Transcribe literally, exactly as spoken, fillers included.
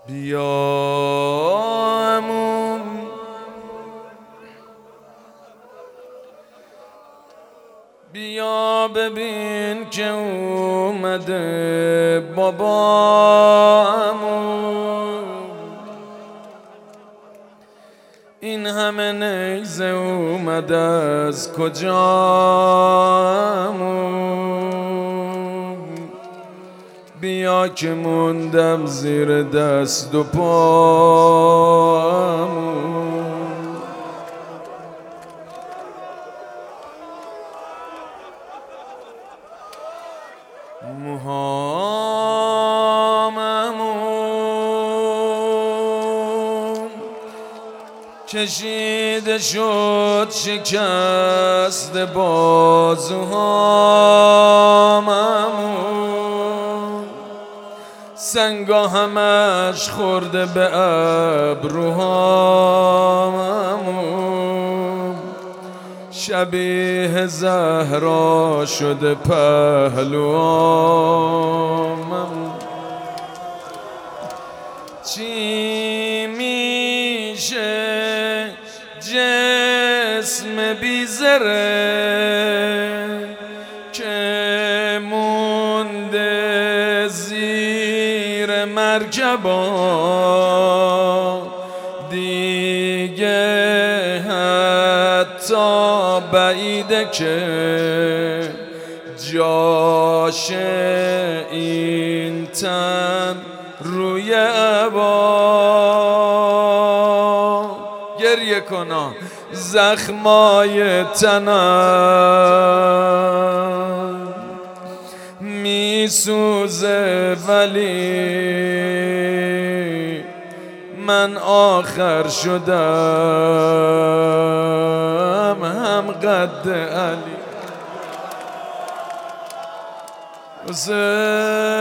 بیا عموم بیا ببین که اومده بابا عموم، این همه نیزه اومده از کجا عموم؟ بیا که موندم زیر دست و پا عموم. موهام عموم کشیده شد شکست بازوهام عموم، سنگا همش خورده به ابروهام عموم، شبیه زهرا شده پهلوام عموم. چی میشه جسم بیزره که مونده زیر مرکبا، دیگه حتی بعیده که جاش این تن روی عبا. گریه کنم زخمای تنم میسوزه ولی من آخر شدم هم قد علی. حسین